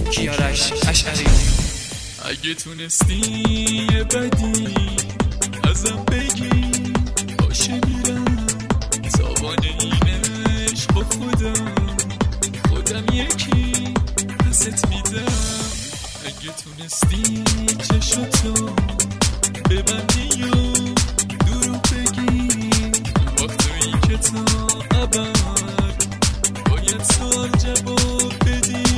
کیارش اشعری. اگه تونستی یه بدی ازم بگی باشه میرم تاوان این عشق با خودم یکی پست میدم. اگه تونستی چشاتو ببندی و دروغ بگی با تویی که تا ابد باید سوال جواب بدی.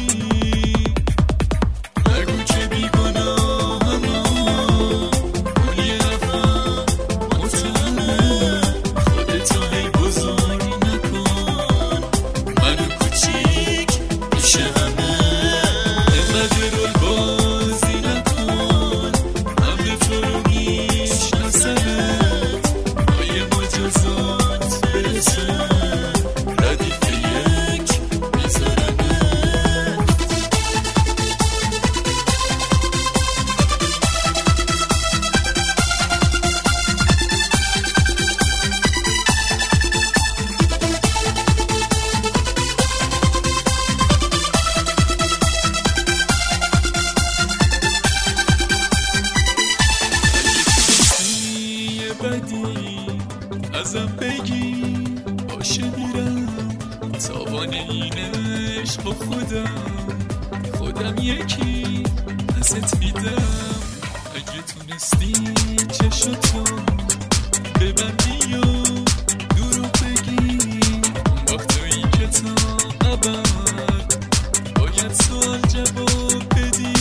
نگو که بیگناهم اون یه نفر متهمه. خودتو هی بزرگ نکن منو کوچیک میشه همه. اینقدر رول بازی نکن همه تو رو میشناسمت. با یه مجازات برسه ردیف یک میذارمت. بدی ازم بگی باشه میرم تاوان این عشق با خودم یکی پست میدم. اگه تونستی چشاتو ببندی و دروغ بگی با تویی که تا ابد باید سوال جواب بدی.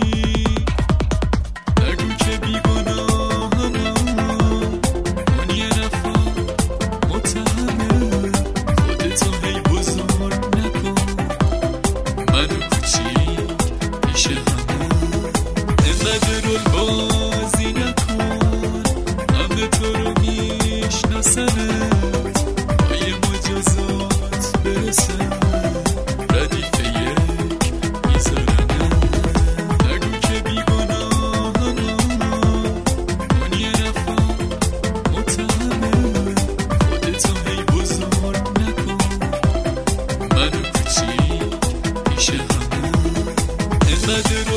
نگو که بیگناهم اون یه نفر متهمه. خودتو هی بزرگ نکن منو کوچیک میشه همه. اینقدر رول بازی نکن همه تو رو میشناسمت. با یه مجازات برسه ردیف یک میذارمت. نگو که بیگناهم اون یه نفر متهمه. خودتو هی بزرگ نکن منو کوچیک میشه همه. اینقدر